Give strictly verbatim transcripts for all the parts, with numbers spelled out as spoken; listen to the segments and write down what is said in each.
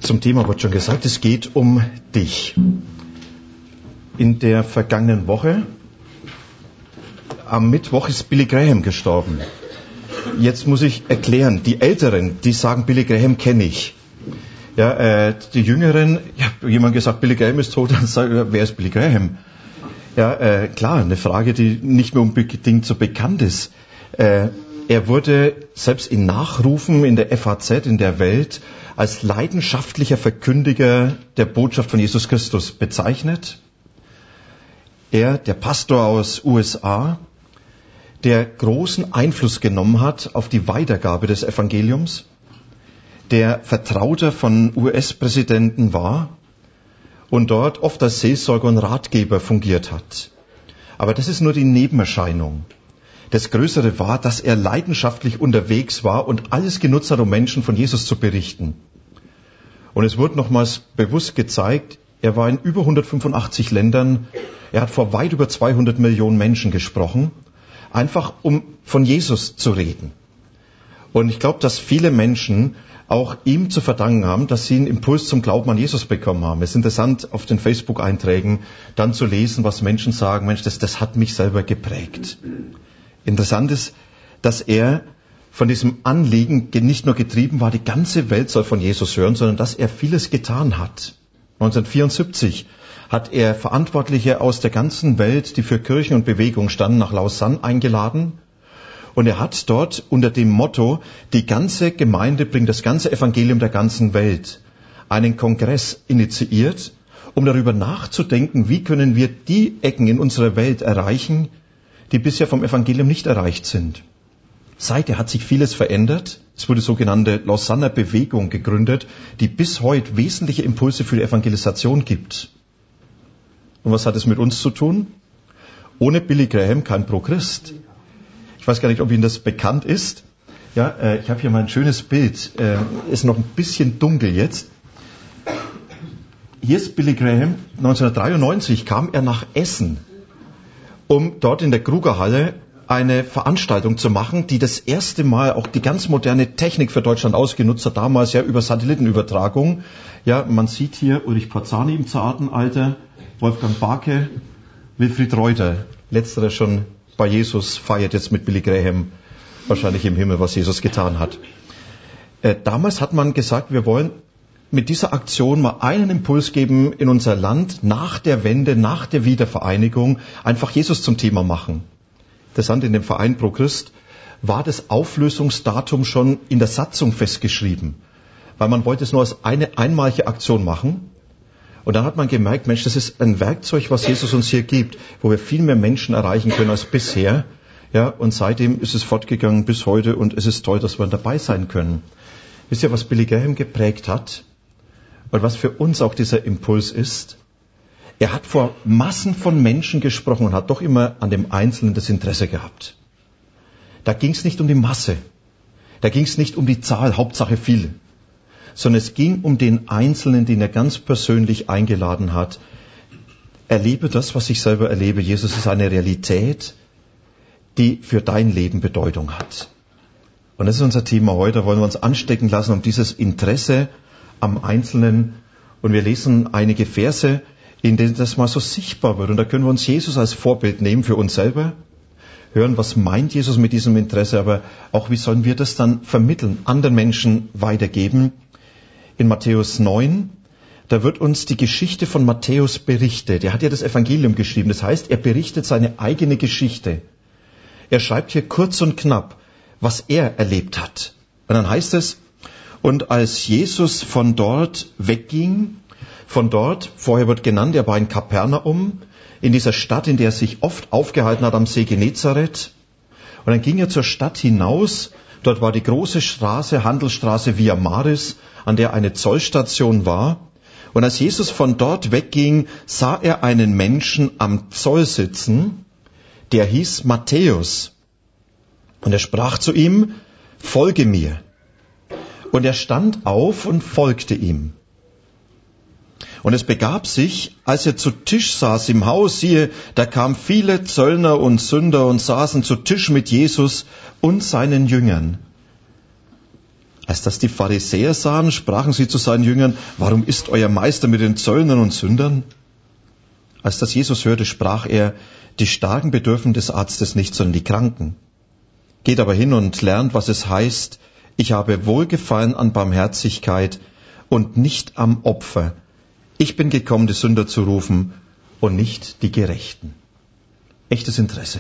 Zum Thema wird schon gesagt, es geht um dich. In der vergangenen Woche, am Mittwoch, ist Billy Graham gestorben. Jetzt muss ich erklären, die Älteren, die sagen, Billy Graham kenne ich. Ja, äh, die Jüngeren, ja, jemand gesagt, Billy Graham ist tot, dann sagt er, wer ist Billy Graham? Ja, äh, klar, eine Frage, die nicht mehr unbedingt so bekannt ist. Äh, er wurde selbst in Nachrufen in der F A Z, in der Welt, als leidenschaftlicher Verkündiger der Botschaft von Jesus Christus bezeichnet. Er, der Pastor aus U S A, der großen Einfluss genommen hat auf die Weitergabe des Evangeliums, der Vertrauter von U S-Präsidenten war und dort oft als Seelsorger und Ratgeber fungiert hat. Aber das ist nur die Nebenerscheinung. Das Größere war, dass er leidenschaftlich unterwegs war und alles genutzt hat, um Menschen von Jesus zu berichten. Und es wurde nochmals bewusst gezeigt, er war in über hundertfünfundachtzig Ländern, er hat vor weit über zweihundert Millionen Menschen gesprochen, einfach um von Jesus zu reden. Und ich glaube, dass viele Menschen auch ihm zu verdanken haben, dass sie einen Impuls zum Glauben an Jesus bekommen haben. Es ist interessant, auf den Facebook-Einträgen dann zu lesen, was Menschen sagen, Mensch, das, das hat mich selber geprägt. Interessant ist, dass er von diesem Anliegen nicht nur getrieben war, die ganze Welt soll von Jesus hören, sondern dass er vieles getan hat. neunzehnhundertvierundsiebzig hat er Verantwortliche aus der ganzen Welt, die für Kirchen und Bewegung standen, nach Lausanne eingeladen. Und er hat dort unter dem Motto, die ganze Gemeinde bringt das ganze Evangelium der ganzen Welt, einen Kongress initiiert, um darüber nachzudenken, wie können wir die Ecken in unserer Welt erreichen, die bisher vom Evangelium nicht erreicht sind. Seither hat sich vieles verändert. Es wurde sogenannte Lausanner Bewegung gegründet, die bis heute wesentliche Impulse für die Evangelisation gibt. Und was hat es mit uns zu tun? Ohne Billy Graham kein Pro-Christ. Ich weiß gar nicht, ob Ihnen das bekannt ist. Ja, äh, ich habe hier mal ein schönes Bild. Äh, ist noch ein bisschen dunkel jetzt. Hier ist Billy Graham. neunzehnhundertdreiundneunzig kam er nach Essen, um dort in der Krugerhalle eine Veranstaltung zu machen, die das erste Mal auch die ganz moderne Technik für Deutschland ausgenutzt hat, damals ja über Satellitenübertragung. Ja, man sieht hier Ulrich Porzani im zarten Alter, Wolfgang Barke, Wilfried Reuter, letzterer schon bei Jesus, feiert jetzt mit Billy Graham wahrscheinlich im Himmel, was Jesus getan hat. Äh, damals hat man gesagt, wir wollen mit dieser Aktion mal einen Impuls geben in unser Land, nach der Wende, nach der Wiedervereinigung, einfach Jesus zum Thema machen. Interessant, in dem Verein Pro Christ war das Auflösungsdatum schon in der Satzung festgeschrieben, weil man wollte es nur als eine einmalige Aktion machen. Und dann hat man gemerkt, Mensch, das ist ein Werkzeug, was Jesus uns hier gibt, wo wir viel mehr Menschen erreichen können als bisher. Ja, und seitdem ist es fortgegangen bis heute und es ist toll, dass wir dabei sein können. Wisst ihr, was Billy Graham geprägt hat? Und was für uns auch dieser Impuls ist? Er hat vor Massen von Menschen gesprochen und hat doch immer an dem Einzelnen das Interesse gehabt. Da ging es nicht um die Masse, da ging es nicht um die Zahl, Hauptsache viele, sondern es ging um den Einzelnen, den er ganz persönlich eingeladen hat. Erlebe das, was ich selber erlebe. Jesus ist eine Realität, die für dein Leben Bedeutung hat. Und das ist unser Thema heute. Da wollen wir uns anstecken lassen um dieses Interesse am Einzelnen. Und wir lesen einige Verse, in denen das mal so sichtbar wird. Und da können wir uns Jesus als Vorbild nehmen für uns selber, hören, was meint Jesus mit diesem Interesse, aber auch, wie sollen wir das dann vermitteln, anderen Menschen weitergeben. In Matthäus neun, da wird uns die Geschichte von Matthäus berichtet. Er hat ja das Evangelium geschrieben, das heißt, er berichtet seine eigene Geschichte. Er schreibt hier kurz und knapp, was er erlebt hat. Und dann heißt es, und als Jesus von dort wegging, von dort, vorher wird genannt, er war in Kapernaum, in dieser Stadt, in der er sich oft aufgehalten hat am See Genezareth. Und dann ging er zur Stadt hinaus, dort war die große Straße, Handelsstraße Via Maris, an der eine Zollstation war. Und als Jesus von dort wegging, sah er einen Menschen am Zoll sitzen, der hieß Matthäus. Und er sprach zu ihm, folge mir. Und er stand auf und folgte ihm. Und es begab sich, als er zu Tisch saß im Haus, siehe, da kamen viele Zöllner und Sünder und saßen zu Tisch mit Jesus und seinen Jüngern. Als das die Pharisäer sahen, sprachen sie zu seinen Jüngern, warum isst euer Meister mit den Zöllnern und Sündern? Als das Jesus hörte, sprach er, die Starken bedürfen des Arztes nicht, sondern die Kranken. Geht aber hin und lernt, was es heißt, ich habe Wohlgefallen an Barmherzigkeit und nicht am Opfer. Ich bin gekommen, die Sünder zu rufen und nicht die Gerechten. Echtes Interesse.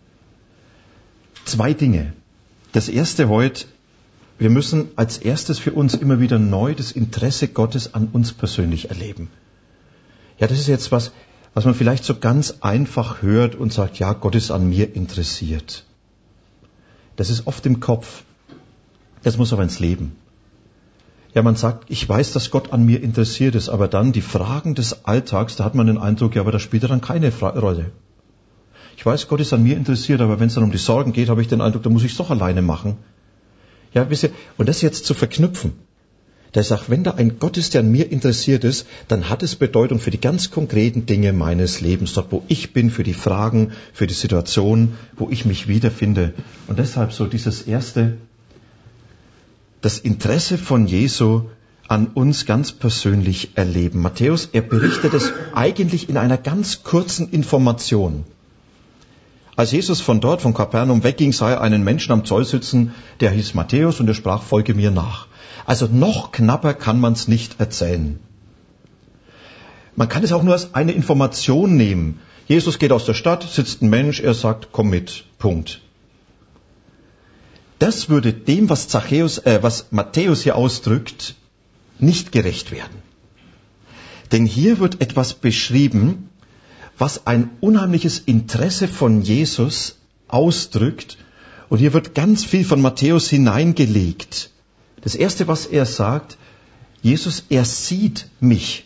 Zwei Dinge. Das erste heute, wir müssen als erstes für uns immer wieder neu das Interesse Gottes an uns persönlich erleben. Ja, das ist jetzt was, was man vielleicht so ganz einfach hört und sagt, ja, Gott ist an mir interessiert. Das ist oft im Kopf. Das muss aber ins Leben. Ja, man sagt, ich weiß, dass Gott an mir interessiert ist, aber dann die Fragen des Alltags, da hat man den Eindruck, ja, aber da spielt er dann keine Fra- Rolle. Ich weiß, Gott ist an mir interessiert, aber wenn es dann um die Sorgen geht, habe ich den Eindruck, da muss ich es doch alleine machen. Ja, wisst ihr, und das jetzt zu verknüpfen, da ich sage, wenn da ein Gott ist, der an mir interessiert ist, dann hat es Bedeutung für die ganz konkreten Dinge meines Lebens, dort wo ich bin, für die Fragen, für die Situation, wo ich mich wiederfinde. Und deshalb so dieses erste, das Interesse von Jesu an uns ganz persönlich erleben. Matthäus, er berichtet es eigentlich in einer ganz kurzen Information. Als Jesus von dort, von Kapernaum wegging, sah er einen Menschen am Zoll sitzen, der hieß Matthäus und er sprach, folge mir nach. Also noch knapper kann man es nicht erzählen. Man kann es auch nur als eine Information nehmen. Jesus geht aus der Stadt, sitzt ein Mensch, er sagt, komm mit, Punkt. Das würde dem, was Zachäus, äh, was Matthäus hier ausdrückt, nicht gerecht werden. Denn hier wird etwas beschrieben, was ein unheimliches Interesse von Jesus ausdrückt. Und hier wird ganz viel von Matthäus hineingelegt. Das Erste, was er sagt, Jesus, er sieht mich.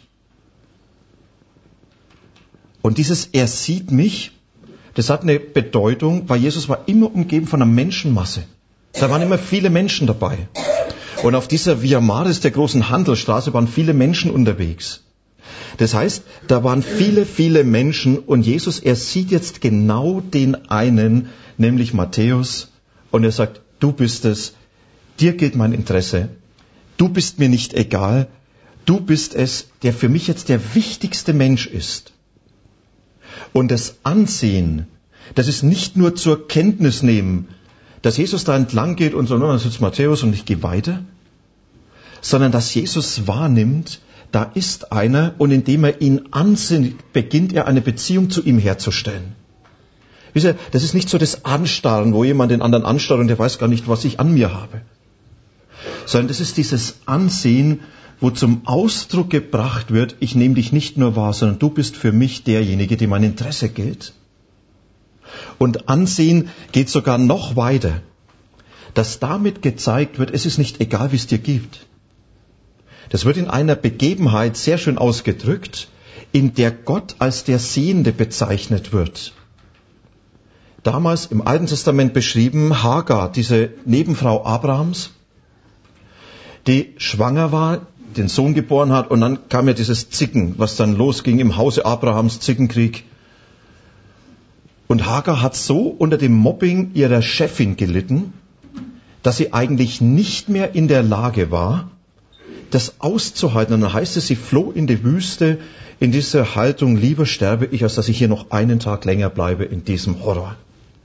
Und dieses er sieht mich, das hat eine Bedeutung, weil Jesus war immer umgeben von einer Menschenmasse. Da waren immer viele Menschen dabei. Und auf dieser Via Maris, der großen Handelsstraße, waren viele Menschen unterwegs. Das heißt, da waren viele, viele Menschen und Jesus, er sieht jetzt genau den einen, nämlich Matthäus, und er sagt, du bist es, dir gilt mein Interesse, du bist mir nicht egal, du bist es, der für mich jetzt der wichtigste Mensch ist. Und das Ansehen, das ist nicht nur zur Kenntnis nehmen, dass Jesus da entlang geht und so, dann sitzt Matthäus und ich gehe weiter, sondern dass Jesus wahrnimmt, da ist einer und indem er ihn ansieht, beginnt er eine Beziehung zu ihm herzustellen. Wisst ihr, das ist nicht so das Anstarren, wo jemand den anderen anstarrt und der weiß gar nicht, was ich an mir habe. Sondern das ist dieses Ansehen, wo zum Ausdruck gebracht wird, ich nehme dich nicht nur wahr, sondern du bist für mich derjenige, dem mein Interesse gilt. Und Ansehen geht sogar noch weiter, dass damit gezeigt wird, es ist nicht egal, wie es dir geht. Das wird in einer Begebenheit sehr schön ausgedrückt, in der Gott als der Sehende bezeichnet wird. Damals im Alten Testament beschrieben, Hagar, diese Nebenfrau Abrahams, die schwanger war, den Sohn geboren hat und dann kam ja dieses Zicken, was dann losging im Hause Abrahams, Zickenkrieg. Und Hagar hat so unter dem Mobbing ihrer Chefin gelitten, dass sie eigentlich nicht mehr in der Lage war, das auszuhalten. Und dann heißt es, sie floh in die Wüste in dieser Haltung, lieber sterbe ich, als dass ich hier noch einen Tag länger bleibe in diesem Horror.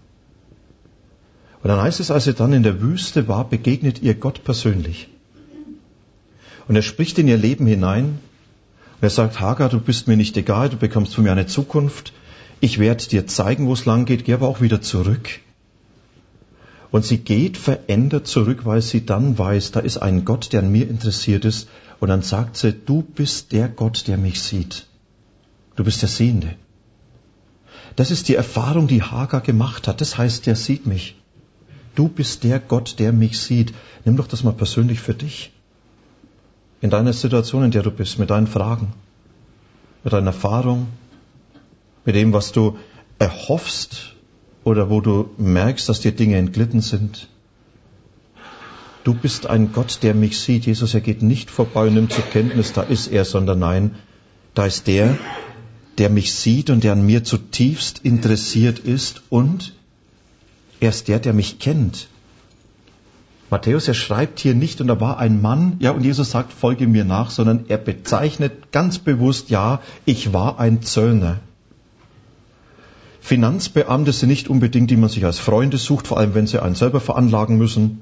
Und dann heißt es, als sie dann in der Wüste war, begegnet ihr Gott persönlich. Und er spricht in ihr Leben hinein. Und er sagt, Hagar, du bist mir nicht egal, du bekommst von mir eine Zukunft. Ich werde dir zeigen, wo es lang geht, geh aber auch wieder zurück. Und sie geht verändert zurück, weil sie dann weiß, da ist ein Gott, der an mir interessiert ist. Und dann sagt sie, du bist der Gott, der mich sieht. Du bist der Sehende. Das ist die Erfahrung, die Hagar gemacht hat. Das heißt, der sieht mich. Du bist der Gott, der mich sieht. Nimm doch das mal persönlich für dich. In deiner Situation, in der du bist, mit deinen Fragen, mit deiner Erfahrung, mit dem, was du erhoffst oder wo du merkst, dass dir Dinge entglitten sind. Du bist ein Gott, der mich sieht. Jesus, er geht nicht vorbei und nimmt zur Kenntnis, da ist er, sondern nein, da ist der, der mich sieht und der an mir zutiefst interessiert ist und er ist der, der mich kennt. Matthäus, er schreibt hier nicht, und da war ein Mann, ja, und Jesus sagt, folge mir nach, sondern er bezeichnet ganz bewusst, ja, ich war ein Zöllner. Finanzbeamte sind nicht unbedingt, die man sich als Freunde sucht, vor allem wenn sie einen selber veranlagen müssen.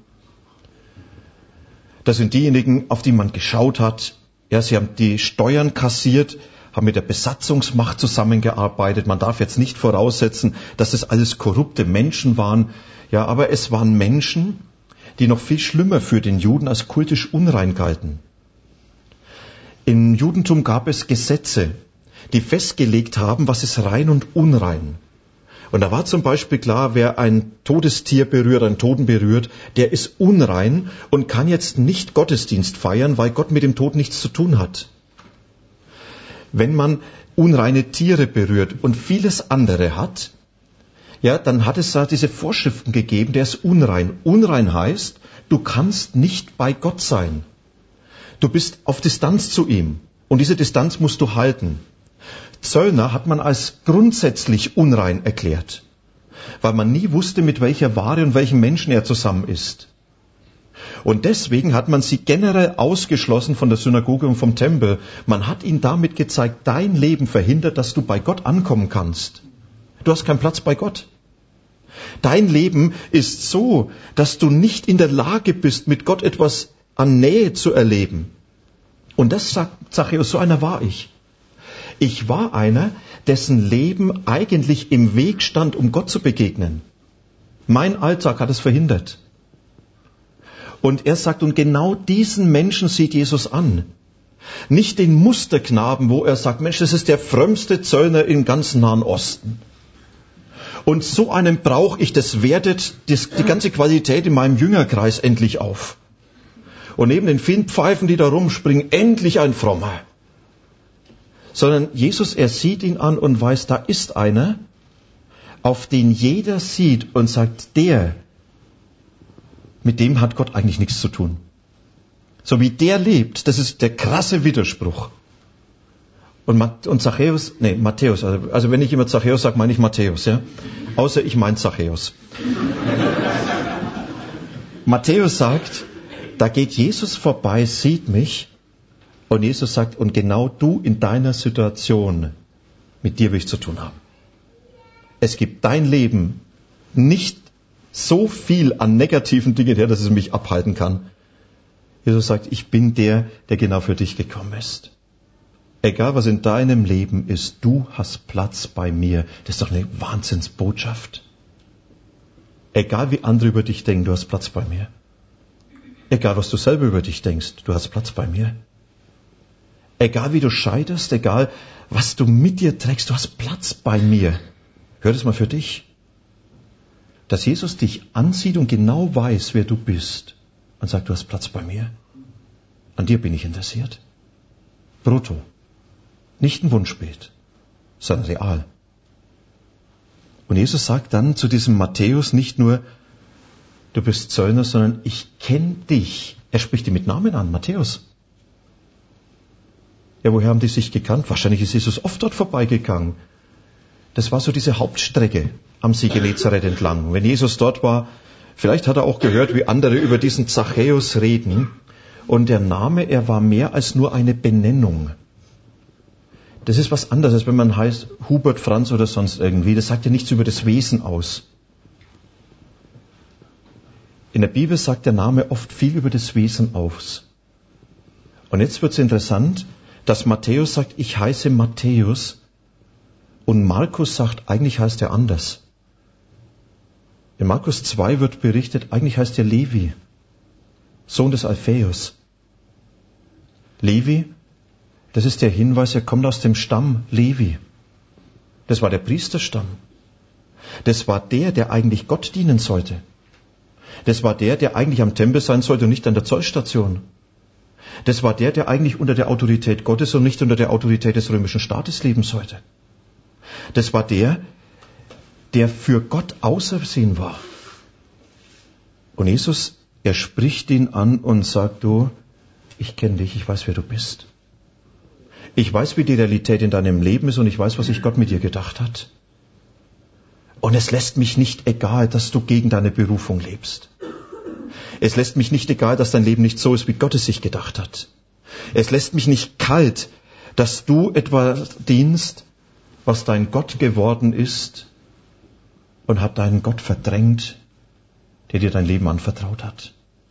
Das sind diejenigen, auf die man geschaut hat. Ja, sie haben die Steuern kassiert, haben mit der Besatzungsmacht zusammengearbeitet. Man darf jetzt nicht voraussetzen, dass das alles korrupte Menschen waren. Ja, aber es waren Menschen, die noch viel schlimmer für den Juden als kultisch unrein galten. Im Judentum gab es Gesetze, die festgelegt haben, was ist rein und unrein. Und da war zum Beispiel klar, wer ein Todestier berührt, einen Toten berührt, der ist unrein und kann jetzt nicht Gottesdienst feiern, weil Gott mit dem Tod nichts zu tun hat. Wenn man unreine Tiere berührt und vieles andere hat, ja, dann hat es da diese Vorschriften gegeben, der ist unrein. Unrein heißt, du kannst nicht bei Gott sein. Du bist auf Distanz zu ihm und diese Distanz musst du halten. Zöllner hat man als grundsätzlich unrein erklärt, weil man nie wusste, mit welcher Ware und welchem Menschen er zusammen ist. Und deswegen hat man sie generell ausgeschlossen von der Synagoge und vom Tempel. Man hat ihnen damit gezeigt, dein Leben verhindert, dass du bei Gott ankommen kannst. Du hast keinen Platz bei Gott. Dein Leben ist so, dass du nicht in der Lage bist, mit Gott etwas an Nähe zu erleben. Und das sagt Zachäus, so einer war ich. Ich war einer, dessen Leben eigentlich im Weg stand, um Gott zu begegnen. Mein Alltag hat es verhindert. Und er sagt, und genau diesen Menschen sieht Jesus an. Nicht den Musterknaben, wo er sagt, Mensch, das ist der frömmste Zöllner im ganzen Nahen Osten. Und so einen brauche ich, das wertet das, die ganze Qualität in meinem Jüngerkreis endlich auf. Und neben den vielen Pfeifen, die da rumspringen, endlich ein Frommer. Sondern Jesus, er sieht ihn an und weiß, da ist einer, auf den jeder sieht und sagt, der, mit dem hat Gott eigentlich nichts zu tun. So wie der lebt, das ist der krasse Widerspruch. Und, und Zachäus, nee, Matthäus, also, also wenn ich immer Zachäus sage, meine ich Matthäus, ja. Außer ich meine Zachäus. Matthäus sagt, da geht Jesus vorbei, sieht mich, und Jesus sagt, und genau du in deiner Situation, mit dir will ich zu tun haben. Es gibt dein Leben nicht so viel an negativen Dingen her, dass es mich abhalten kann. Jesus sagt, ich bin der, der genau für dich gekommen ist. Egal was in deinem Leben ist, du hast Platz bei mir. Das ist doch eine Wahnsinnsbotschaft. Egal wie andere über dich denken, du hast Platz bei mir. Egal was du selber über dich denkst, du hast Platz bei mir. Egal wie du scheiterst, egal was du mit dir trägst, du hast Platz bei mir. Hör das mal für dich. Dass Jesus dich ansieht und genau weiß, wer du bist und sagt, du hast Platz bei mir. An dir bin ich interessiert. Brutto. Nicht ein Wunschbild, sondern real. Und Jesus sagt dann zu diesem Matthäus nicht nur, du bist Zöllner, sondern ich kenne dich. Er spricht ihn mit Namen an, Matthäus. Ja, woher haben die sich gekannt? Wahrscheinlich ist Jesus oft dort vorbeigegangen. Das war so diese Hauptstrecke am See Genezareth entlang. Wenn Jesus dort war, vielleicht hat er auch gehört, wie andere über diesen Zachäus reden. Und der Name, er war mehr als nur eine Benennung. Das ist was anderes, als wenn man heißt Hubert, Franz oder sonst irgendwie. Das sagt ja nichts über das Wesen aus. In der Bibel sagt der Name oft viel über das Wesen aus. Und jetzt wird es interessant, dass Matthäus sagt, ich heiße Matthäus. Und Markus sagt, eigentlich heißt er anders. In Markus zwei wird berichtet, eigentlich heißt er Levi, Sohn des Alphaeus. Levi, das ist der Hinweis, er kommt aus dem Stamm Levi. Das war der Priesterstamm. Das war der, der eigentlich Gott dienen sollte. Das war der, der eigentlich am Tempel sein sollte und nicht an der Zollstation. Das war der, der eigentlich unter der Autorität Gottes und nicht unter der Autorität des römischen Staates leben sollte. Das war der, der für Gott ausersehen war. Und Jesus, er spricht ihn an und sagt, du, ich kenne dich, ich weiß, wer du bist. Ich weiß, wie die Realität in deinem Leben ist und ich weiß, was sich Gott mit dir gedacht hat. Und es lässt mich nicht egal, dass du gegen deine Berufung lebst. Es lässt mich nicht egal, dass dein Leben nicht so ist, wie Gott es sich gedacht hat. Es lässt mich nicht kalt, dass du etwas dienst, was dein Gott geworden ist und hat deinen Gott verdrängt, der dir dein Leben anvertraut hat.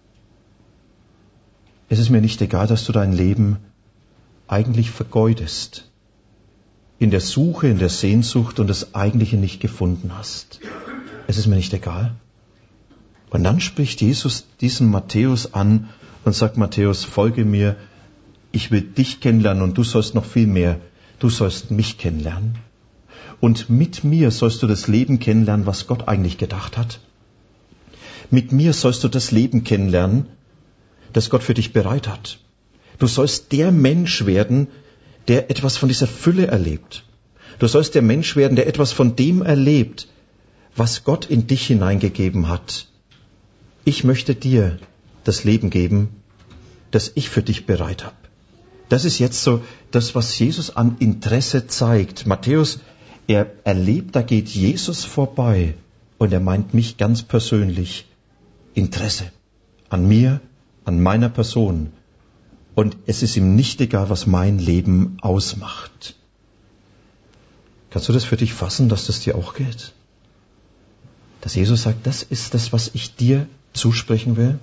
Es ist mir nicht egal, dass du dein Leben eigentlich vergeudest, in der Suche, in der Sehnsucht und das Eigentliche nicht gefunden hast. Es ist mir nicht egal. Und dann spricht Jesus diesen Matthäus an und sagt, Matthäus, folge mir, ich will dich kennenlernen und du sollst noch viel mehr, du sollst mich kennenlernen. Und mit mir sollst du das Leben kennenlernen, was Gott eigentlich gedacht hat. Mit mir sollst du das Leben kennenlernen, das Gott für dich bereit hat. Du sollst der Mensch werden, der etwas von dieser Fülle erlebt. Du sollst der Mensch werden, der etwas von dem erlebt, was Gott in dich hineingegeben hat. Ich möchte dir das Leben geben, das ich für dich bereit habe. Das ist jetzt so das, was Jesus an Interesse zeigt. Matthäus, er erlebt, da geht Jesus vorbei und er meint mich ganz persönlich. Interesse an mir, an meiner Person. Und es ist ihm nicht egal, was mein Leben ausmacht. Kannst du das für dich fassen, dass das dir auch gilt? Dass Jesus sagt, das ist das, was ich dir zusprechen will.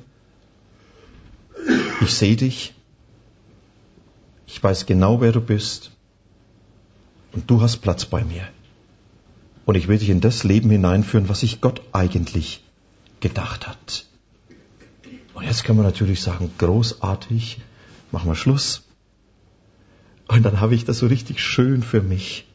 Ich sehe dich. Ich weiß genau, wer du bist. Und du hast Platz bei mir. Und ich will dich in das Leben hineinführen, was sich Gott eigentlich gedacht hat. Und jetzt kann man natürlich sagen, großartig, machen wir Schluss. Und dann habe ich das so richtig schön für mich.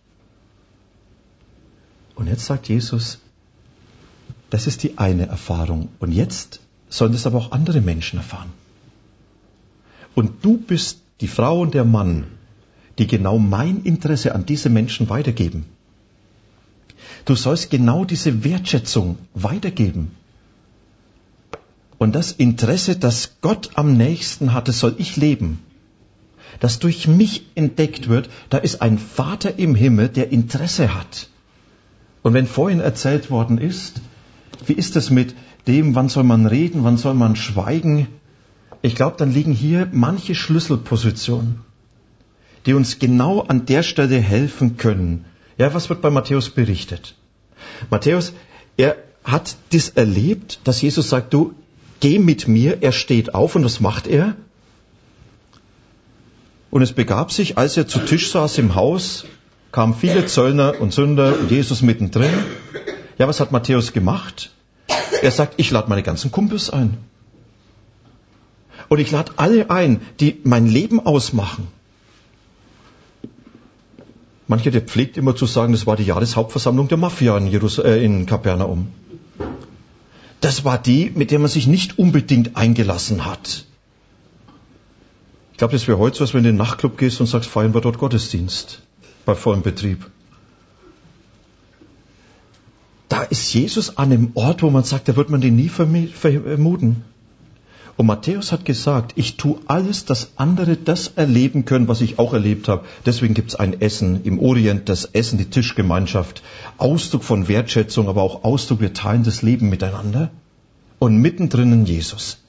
Und jetzt sagt Jesus, das ist die eine Erfahrung. Und jetzt sollen das aber auch andere Menschen erfahren. Und du bist die Frau und der Mann, die genau mein Interesse an diese Menschen weitergeben. Du sollst genau diese Wertschätzung weitergeben. Und das Interesse, das Gott am nächsten hat, das soll ich leben. Das durch mich entdeckt wird, da ist ein Vater im Himmel, der Interesse hat. Und wenn vorhin erzählt worden ist, wie ist es mit dem, wann soll man reden, wann soll man schweigen? Ich glaube, dann liegen hier manche Schlüsselpositionen, die uns genau an der Stelle helfen können. Ja, was wird bei Matthäus berichtet? Matthäus, er hat das erlebt, dass Jesus sagt, du, geh mit mir. Er steht auf und was macht er? Und es begab sich, als er zu Tisch saß im Haus, kamen viele Zöllner und Sünder und Jesus mittendrin. Ja, was hat Matthäus gemacht? Er sagt, ich lade meine ganzen Kumpels ein. Und ich lade alle ein, die mein Leben ausmachen. Mancher, der pflegt immer zu sagen, das war die Jahreshauptversammlung der Mafia in, Jerus- äh, in Kapernaum. Das war die, mit der man sich nicht unbedingt eingelassen hat. Ich glaube, das wäre heute so, als wenn du in den Nachtclub gehst und sagst, feiern wir dort Gottesdienst. Bei vollem Betrieb. Da ist Jesus an einem Ort, wo man sagt, da wird man den nie vermuten. Und Matthäus hat gesagt, ich tue alles, dass andere das erleben können, was ich auch erlebt habe. Deswegen gibt es ein Essen im Orient, das Essen, die Tischgemeinschaft. Ausdruck von Wertschätzung, aber auch Ausdruck, wir teilen das Leben miteinander. Und mittendrin Jesus.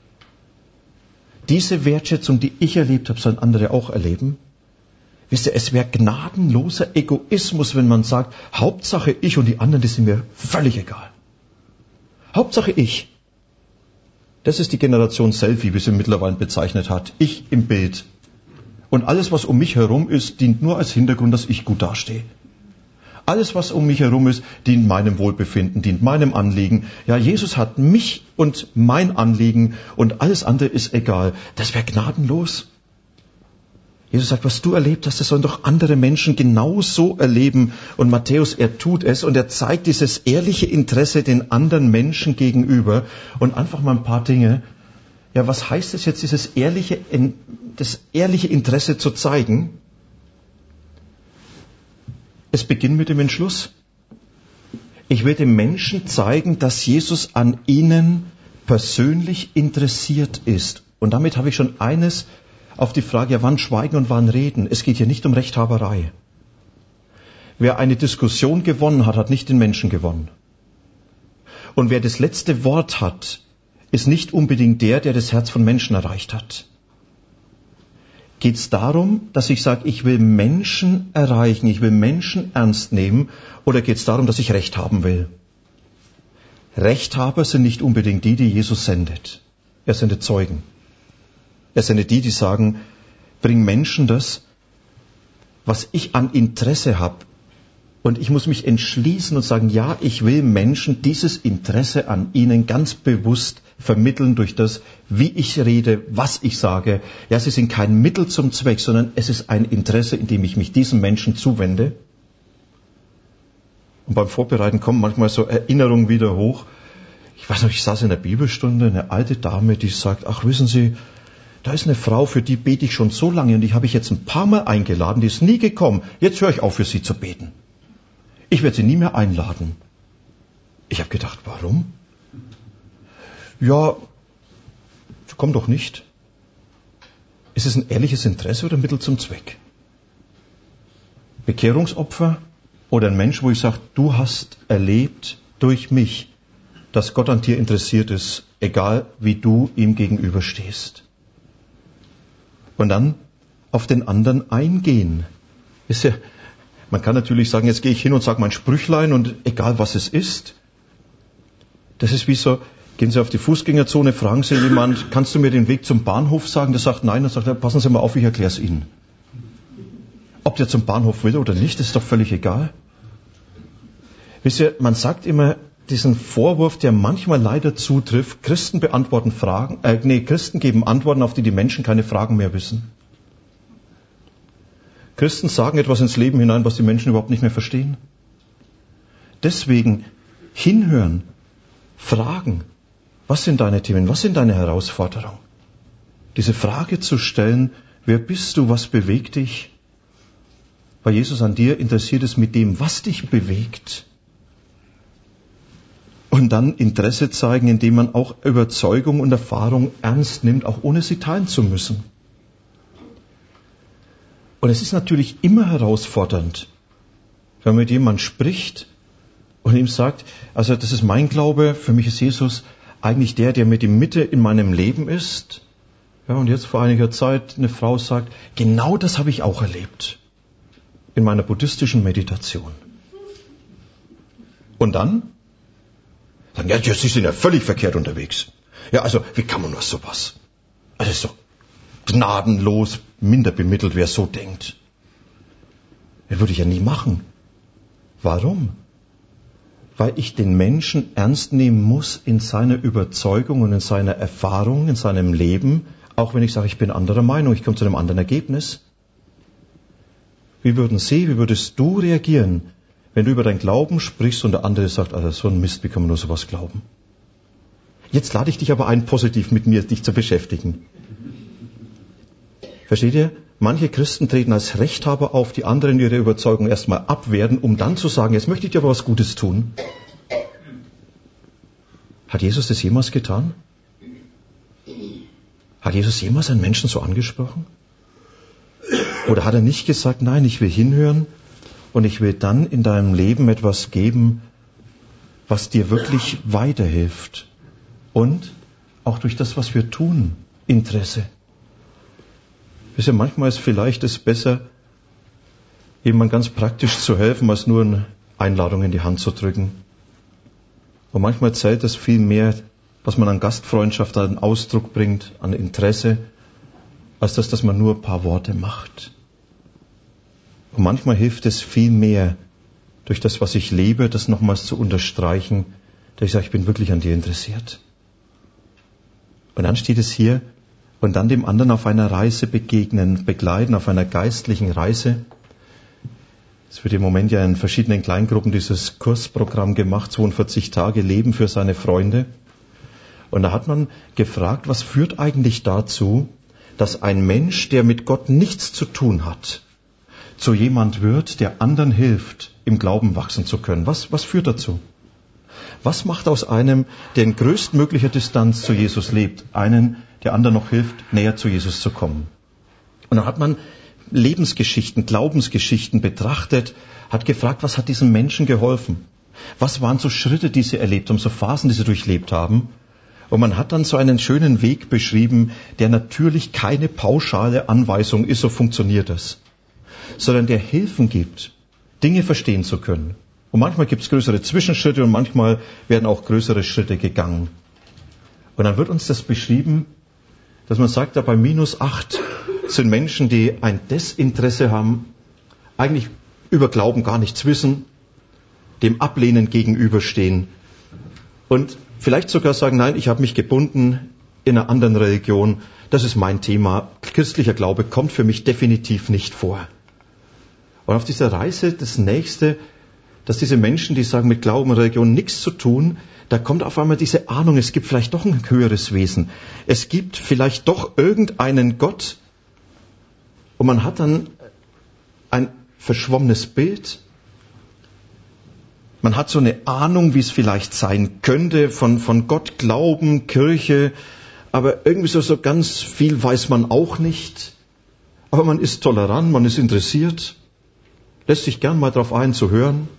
Diese Wertschätzung, die ich erlebt habe, sollen andere auch erleben. Wisst ihr, es wäre gnadenloser Egoismus, wenn man sagt, Hauptsache ich und die anderen, die sind mir völlig egal. Hauptsache ich. Das ist die Generation Selfie, wie sie mittlerweile bezeichnet hat. Ich im Bild. Und alles, was um mich herum ist, dient nur als Hintergrund, dass ich gut dastehe. Alles, was um mich herum ist, dient meinem Wohlbefinden, dient meinem Anliegen. Ja, Jesus hat mich und mein Anliegen und alles andere ist egal. Das wäre gnadenlos. Jesus sagt, was du erlebt hast, das sollen doch andere Menschen genauso erleben. Und Matthäus, er tut es und er zeigt dieses ehrliche Interesse den anderen Menschen gegenüber. Und einfach mal ein paar Dinge. Ja, was heißt es jetzt, dieses ehrliche, das ehrliche Interesse zu zeigen? Es beginnt mit dem Entschluss. Ich will den Menschen zeigen, dass Jesus an ihnen persönlich interessiert ist. Und damit habe ich schon eines auf die Frage, ja, wann schweigen und wann reden. Es geht hier nicht um Rechthaberei. Wer eine Diskussion gewonnen hat, hat nicht den Menschen gewonnen. Und wer das letzte Wort hat, ist nicht unbedingt der, der das Herz von Menschen erreicht hat. Geht es darum, dass ich sage, ich will Menschen erreichen, ich will Menschen ernst nehmen, oder geht es darum, dass ich Recht haben will? Rechthaber sind nicht unbedingt die, die Jesus sendet. Er sendet Zeugen. Er sendet die, die sagen, bring Menschen das, was ich an Interesse habe. Und ich muss mich entschließen und sagen, ja, ich will Menschen dieses Interesse an ihnen ganz bewusst vermitteln durch das, wie ich rede, was ich sage. Ja, sie sind kein Mittel zum Zweck, sondern es ist ein Interesse, in dem ich mich diesen Menschen zuwende. Und beim Vorbereiten kommen manchmal so Erinnerungen wieder hoch. Ich weiß noch, ich saß in der Bibelstunde, eine alte Dame, die sagt, ach, wissen Sie, da ist eine Frau, für die bete ich schon so lange und die habe ich jetzt ein paar Mal eingeladen, die ist nie gekommen. Jetzt höre ich auf, für sie zu beten. Ich werde sie nie mehr einladen. Ich habe gedacht, warum? Ja, komm doch nicht. Ist es ein ehrliches Interesse oder Mittel zum Zweck? Bekehrungsopfer oder ein Mensch, wo ich sage, du hast erlebt durch mich, dass Gott an dir interessiert ist, egal wie du ihm gegenüberstehst. Und dann auf den anderen eingehen. Ist ja, man kann natürlich sagen, jetzt gehe ich hin und sage mein Sprüchlein und egal was es ist. Das ist wie so, gehen Sie auf die Fußgängerzone, fragen Sie jemand, kannst du mir den Weg zum Bahnhof sagen? Der sagt nein, dann sagt er, passen Sie mal auf, ich erkläre es Ihnen. Ob der zum Bahnhof will oder nicht, ist doch völlig egal. Wisst ihr, man sagt immer diesen Vorwurf, der manchmal leider zutrifft, Christen beantworten Fragen, äh, nee, Christen geben Antworten, auf die die Menschen keine Fragen mehr wissen. Christen sagen etwas ins Leben hinein, was die Menschen überhaupt nicht mehr verstehen. Deswegen hinhören, fragen, was sind deine Themen, was sind deine Herausforderungen? Diese Frage zu stellen, wer bist du, was bewegt dich? Weil Jesus an dir interessiert ist mit dem, was dich bewegt. Und dann Interesse zeigen, indem man auch Überzeugung und Erfahrung ernst nimmt, auch ohne sie teilen zu müssen. Und es ist natürlich immer herausfordernd, wenn man mit jemandem spricht und ihm sagt, also das ist mein Glaube, für mich ist Jesus eigentlich der, der mit die Mitte in meinem Leben ist. Ja, und jetzt vor einiger Zeit eine Frau sagt, genau das habe ich auch erlebt in meiner buddhistischen Meditation. Und dann sagen, ja, Sie sind ja völlig verkehrt unterwegs. Ja, also wie kann man nur sowas? Also so gnadenlos, minder bemittelt, wer so denkt. Das würde ich ja nie machen. Warum? Weil ich den Menschen ernst nehmen muss in seiner Überzeugung und in seiner Erfahrung, in seinem Leben, auch wenn ich sage, ich bin anderer Meinung, ich komme zu einem anderen Ergebnis. Wie würden Sie, wie würdest du reagieren, wenn du über dein Glauben sprichst und der andere sagt, also so ein Mist, wie kann man nur sowas glauben? Jetzt lade ich dich aber ein, positiv mit mir dich zu beschäftigen. Versteht ihr? Manche Christen treten als Rechthaber auf, die anderen ihre Überzeugung erstmal abwehren, um dann zu sagen, jetzt möchte ich dir aber was Gutes tun. Hat Jesus das jemals getan? Hat Jesus jemals einen Menschen so angesprochen? Oder hat er nicht gesagt, nein, ich will hinhören und ich will dann in deinem Leben etwas geben, was dir wirklich weiterhilft. Und auch durch das, was wir tun, Interesse. Wisst ihr, manchmal ist vielleicht es besser, jemand ganz praktisch zu helfen, als nur eine Einladung in die Hand zu drücken. Und manchmal zählt es viel mehr, was man an Gastfreundschaft, an Ausdruck bringt, an Interesse, als das, dass man nur ein paar Worte macht. Und manchmal hilft es viel mehr, durch das, was ich lebe, das nochmals zu unterstreichen, dass ich sage, ich bin wirklich an dir interessiert. Und dann steht es hier, und dann dem anderen auf einer Reise begegnen, begleiten, auf einer geistlichen Reise. Es wird im Moment ja in verschiedenen Kleingruppen dieses Kursprogramm gemacht, zweiundvierzig Tage Leben für seine Freunde. Und da hat man gefragt, was führt eigentlich dazu, dass ein Mensch, der mit Gott nichts zu tun hat, zu jemand wird, der anderen hilft, im Glauben wachsen zu können. Was, was führt dazu? Was macht aus einem, der in größtmöglicher Distanz zu Jesus lebt, einen, der anderen noch hilft, näher zu Jesus zu kommen? Und dann hat man Lebensgeschichten, Glaubensgeschichten betrachtet, hat gefragt, was hat diesen Menschen geholfen? Was waren so Schritte, die sie erlebt haben, so Phasen, die sie durchlebt haben? Und man hat dann so einen schönen Weg beschrieben, der natürlich keine pauschale Anweisung ist, so funktioniert das, sondern der Hilfen gibt, Dinge verstehen zu können. Und manchmal gibt es größere Zwischenschritte und manchmal werden auch größere Schritte gegangen. Und dann wird uns das beschrieben, dass man sagt, da bei minus acht sind Menschen, die ein Desinteresse haben, eigentlich über Glauben gar nichts wissen, dem Ablehnen gegenüberstehen und vielleicht sogar sagen, nein, ich habe mich gebunden in einer anderen Religion, das ist mein Thema, christlicher Glaube kommt für mich definitiv nicht vor. Und auf dieser Reise das Nächste, dass diese Menschen, die sagen, mit Glauben und Religion nichts zu tun, da kommt auf einmal diese Ahnung, es gibt vielleicht doch ein höheres Wesen. Es gibt vielleicht doch irgendeinen Gott. Und man hat dann ein verschwommenes Bild. Man hat so eine Ahnung, wie es vielleicht sein könnte, von, von Gott, Glauben, Kirche. Aber irgendwie so, so ganz viel weiß man auch nicht. Aber man ist tolerant, man ist interessiert, lässt sich gern mal drauf ein, zu hören.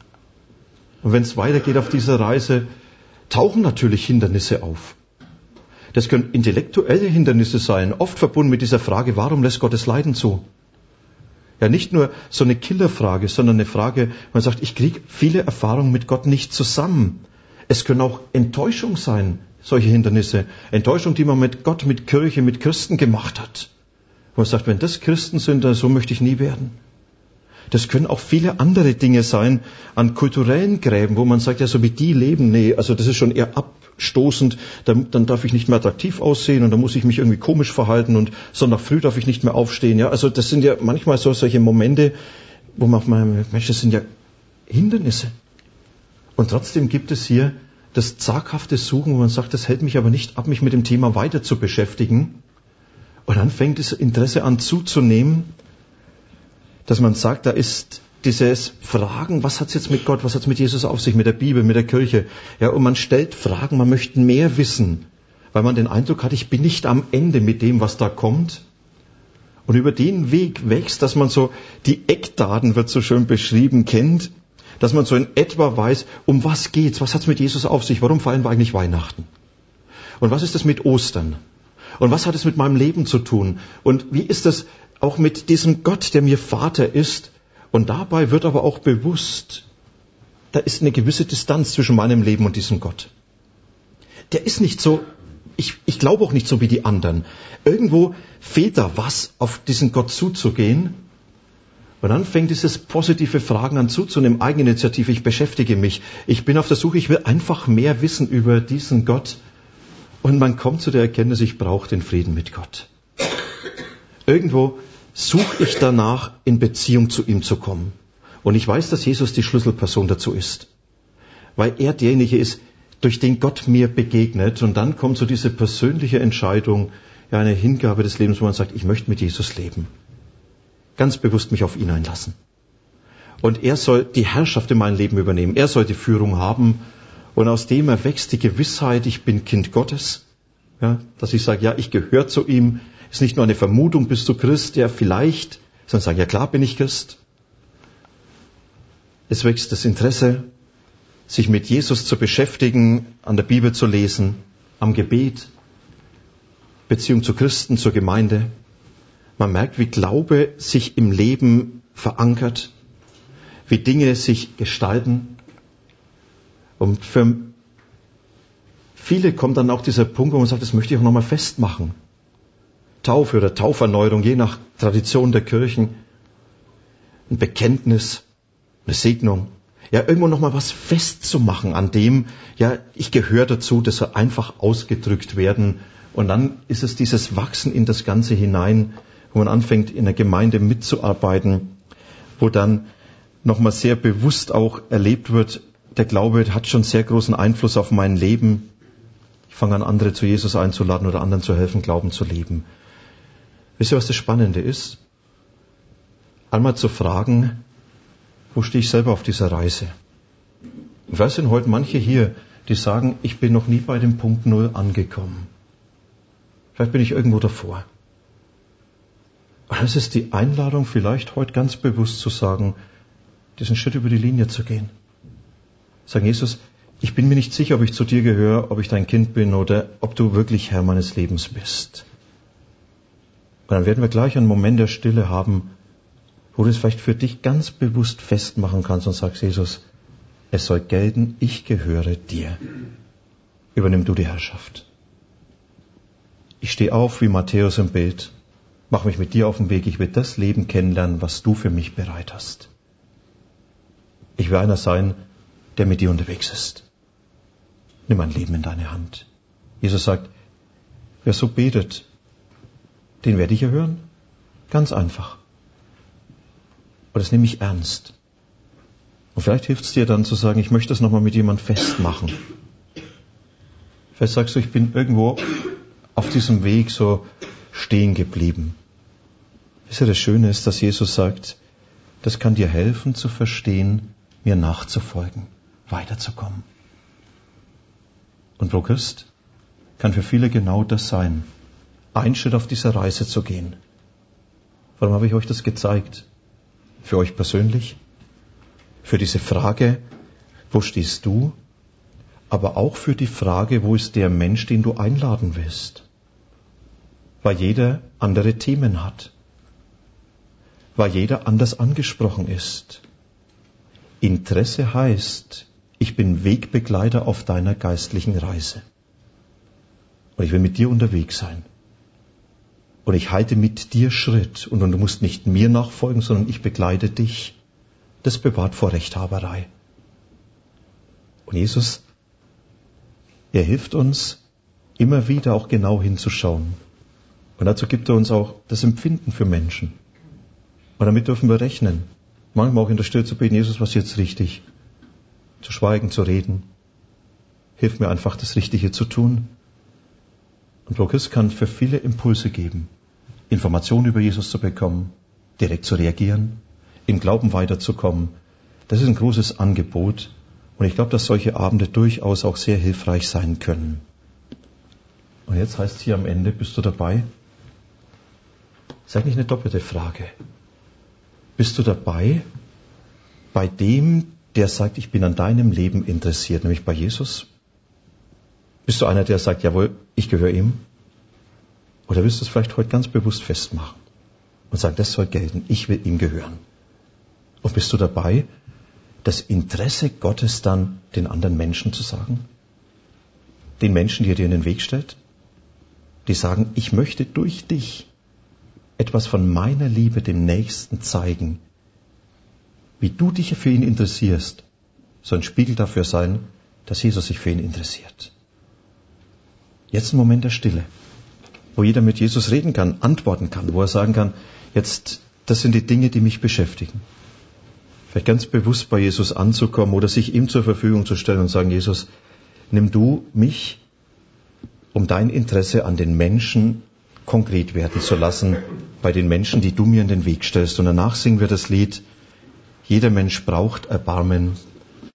Und wenn es weitergeht auf dieser Reise, tauchen natürlich Hindernisse auf. Das können intellektuelle Hindernisse sein, oft verbunden mit dieser Frage, warum lässt Gott das Leiden zu? Ja, nicht nur so eine Killerfrage, sondern eine Frage, man sagt, ich kriege viele Erfahrungen mit Gott nicht zusammen. Es können auch Enttäuschung sein, solche Hindernisse. Enttäuschung, die man mit Gott, mit Kirche, mit Christen gemacht hat. Wo man sagt, wenn das Christen sind, dann so möchte ich nie werden. Das können auch viele andere Dinge sein, an kulturellen Gräben, wo man sagt, ja, so wie die leben, nee, also das ist schon eher abstoßend, dann, dann darf ich nicht mehr attraktiv aussehen und dann muss ich mich irgendwie komisch verhalten und Sonntag früh darf ich nicht mehr aufstehen, ja, also das sind ja manchmal so solche Momente, wo man auf meinem Mensch, das sind ja Hindernisse. Und trotzdem gibt es hier das zaghafte Suchen, wo man sagt, das hält mich aber nicht ab, mich mit dem Thema weiter zu beschäftigen. Und dann fängt das Interesse an zuzunehmen, dass man sagt, da ist dieses Fragen, was hat's jetzt mit Gott, was hat's mit Jesus auf sich, mit der Bibel, mit der Kirche. Ja, und man stellt Fragen, man möchte mehr wissen, weil man den Eindruck hat, ich bin nicht am Ende mit dem, was da kommt. Und über den Weg wächst, dass man so die Eckdaten, wird so schön beschrieben, kennt, dass man so in etwa weiß, um was geht's, was hat's mit Jesus auf sich, warum feiern wir eigentlich Weihnachten? Und was ist das mit Ostern? Und was hat es mit meinem Leben zu tun? Und wie ist das auch mit diesem Gott, der mir Vater ist? Und dabei wird aber auch bewusst, da ist eine gewisse Distanz zwischen meinem Leben und diesem Gott. Der ist nicht so, ich, ich glaube auch nicht so wie die anderen. Irgendwo fehlt da was, auf diesen Gott zuzugehen. Und dann fängt dieses positive Fragen an zuzunehmen, Eigeninitiative, ich beschäftige mich. Ich bin auf der Suche, ich will einfach mehr wissen über diesen Gott. Und man kommt zu der Erkenntnis, ich brauche den Frieden mit Gott. Irgendwo suche ich danach, in Beziehung zu ihm zu kommen. Und ich weiß, dass Jesus die Schlüsselperson dazu ist. Weil er derjenige ist, durch den Gott mir begegnet. Und dann kommt so diese persönliche Entscheidung, ja, eine Hingabe des Lebens, wo man sagt, ich möchte mit Jesus leben. Ganz bewusst mich auf ihn einlassen. Und er soll die Herrschaft in meinem Leben übernehmen. Er soll die Führung haben. Und aus dem erwächst die Gewissheit, ich bin Kind Gottes. Ja, dass ich sage, ja, ich gehöre zu ihm. Ist nicht nur eine Vermutung, bist du Christ? Ja, vielleicht. Sondern sage, ja klar bin ich Christ. Es wächst das Interesse, sich mit Jesus zu beschäftigen, an der Bibel zu lesen, am Gebet, Beziehung zu Christen, zur Gemeinde. Man merkt, wie Glaube sich im Leben verankert, wie Dinge sich gestalten. Und für viele kommt dann auch dieser Punkt, wo man sagt, das möchte ich auch nochmal festmachen. Taufe oder Tauferneuerung, je nach Tradition der Kirchen. Ein Bekenntnis, eine Segnung. Ja, irgendwo nochmal was festzumachen an dem, ja, ich gehöre dazu, das soll einfach ausgedrückt werden. Und dann ist es dieses Wachsen in das Ganze hinein, wo man anfängt, in der Gemeinde mitzuarbeiten, wo dann nochmal sehr bewusst auch erlebt wird, der Glaube hat schon sehr großen Einfluss auf mein Leben. Ich fange an, andere zu Jesus einzuladen oder anderen zu helfen, Glauben zu leben. Wisst ihr, was das Spannende ist? Einmal zu fragen, wo stehe ich selber auf dieser Reise? Und vielleicht sind heute manche hier, die sagen, ich bin noch nie bei dem Punkt Null angekommen. Vielleicht bin ich irgendwo davor. Und es ist die Einladung, vielleicht heute ganz bewusst zu sagen, diesen Schritt über die Linie zu gehen. Sagen, Jesus, ich bin mir nicht sicher, ob ich zu dir gehöre, ob ich dein Kind bin oder ob du wirklich Herr meines Lebens bist. Und dann werden wir gleich einen Moment der Stille haben, wo du es vielleicht für dich ganz bewusst festmachen kannst und sagst, Jesus, es soll gelten, ich gehöre dir. Übernimm du die Herrschaft. Ich stehe auf wie Matthäus im Bild, mach mich mit dir auf den Weg, ich will das Leben kennenlernen, was du für mich bereit hast. Ich will einer sein, der mit dir unterwegs ist. Nimm mein Leben in deine Hand. Jesus sagt, wer so betet, den werde ich erhören. Ganz einfach. Und das nehme ich ernst. Und vielleicht hilft es dir dann zu sagen, ich möchte das nochmal mit jemandem festmachen. Vielleicht sagst du, ich bin irgendwo auf diesem Weg so stehen geblieben. Wisst ihr, das Schöne ist, dass Jesus sagt, das kann dir helfen zu verstehen, mir nachzufolgen, weiterzukommen. Und Pro-Christ kann für viele genau das sein, einen Schritt auf dieser Reise zu gehen. Warum habe ich euch das gezeigt? Für euch persönlich, für diese Frage, wo stehst du? Aber auch für die Frage, wo ist der Mensch, den du einladen willst? Weil jeder andere Themen hat. Weil jeder anders angesprochen ist. Interesse heißt, ich bin Wegbegleiter auf deiner geistlichen Reise. Und ich will mit dir unterwegs sein. Und ich halte mit dir Schritt. Und du musst nicht mir nachfolgen, sondern ich begleite dich. Das bewahrt vor Rechthaberei. Und Jesus, er hilft uns, immer wieder auch genau hinzuschauen. Und dazu gibt er uns auch das Empfinden für Menschen. Und damit dürfen wir rechnen. Manchmal auch in der Stille zu beten, Jesus, was ist jetzt richtig? Zu schweigen, zu reden. Hilf mir einfach, das Richtige zu tun. Und Pro-Christ kann für viele Impulse geben, Informationen über Jesus zu bekommen, direkt zu reagieren, im Glauben weiterzukommen. Das ist ein großes Angebot. Und ich glaube, dass solche Abende durchaus auch sehr hilfreich sein können. Und jetzt heißt es hier am Ende, bist du dabei? Das ist eigentlich eine doppelte Frage. Bist du dabei bei dem, der sagt, ich bin an deinem Leben interessiert, nämlich bei Jesus? Bist du einer, der sagt, jawohl, ich gehöre ihm? Oder willst du es vielleicht heute ganz bewusst festmachen und sagen, das soll gelten, ich will ihm gehören? Und bist du dabei, das Interesse Gottes dann den anderen Menschen zu sagen? Den Menschen, die er dir in den Weg stellt? Die sagen, ich möchte durch dich etwas von meiner Liebe dem Nächsten zeigen. Wie du dich für ihn interessierst, soll ein Spiegel dafür sein, dass Jesus sich für ihn interessiert. Jetzt ein Moment der Stille, wo jeder mit Jesus reden kann, antworten kann, wo er sagen kann, jetzt, das sind die Dinge, die mich beschäftigen. Vielleicht ganz bewusst bei Jesus anzukommen oder sich ihm zur Verfügung zu stellen und sagen, Jesus, nimm du mich, um dein Interesse an den Menschen konkret werden zu lassen, bei den Menschen, die du mir in den Weg stellst. Und danach singen wir das Lied, jeder Mensch braucht Erbarmen,